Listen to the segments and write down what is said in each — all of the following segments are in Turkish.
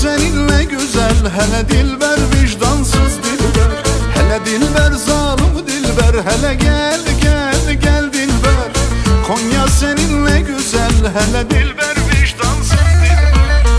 seninle güzel, hele dilber vicdansız dilber. Hele dilber zalim dilber, hele gel gel gel dilber. Konya seninle güzel, hele dilber vicdansız dilber.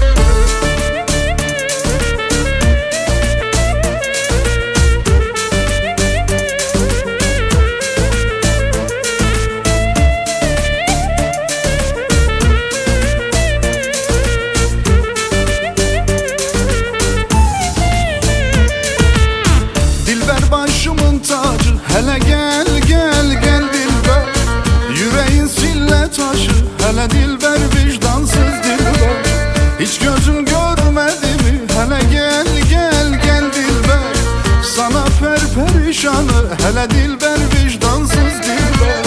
Başımın tacı, hele gel gel gel dilber. Yüreğin sille taşı, hele dilber vicdansız dilber. Hiç gözün görmedi mi, hele gel gel gel dilber. Sana perişanı, hele dilber vicdansız dilber.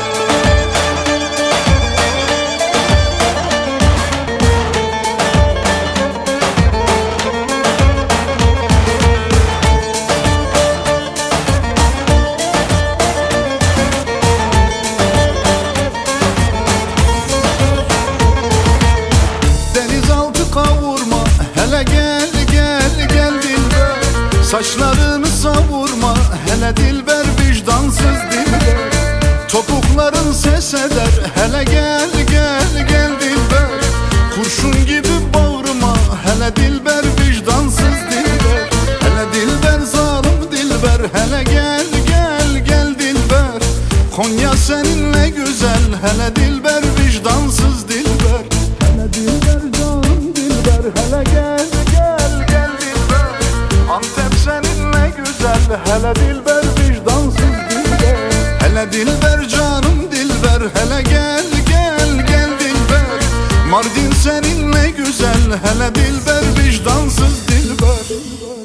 Kavurma, hele gel gel gel dilber. Saçlarını savurma, hele dilber vicdansız dilber. Topukların ses eder, hele gel gel gel dilber. Kurşun gibi bağırma, hele dilber vicdansız dilber. Hele dilber zalim dilber, hele gel gel gel dilber. Konya seninle güzel, hele dilber vicdansız dilber. Hele dilber zalim dilber, hele gel gel gel dilber. Antep seninle güzel, hele dilber vicdansız dilber. Hele dilber canım dilber, hele gel gel gel dilber. Mardin seninle güzel, hele dilber vicdansız dilber.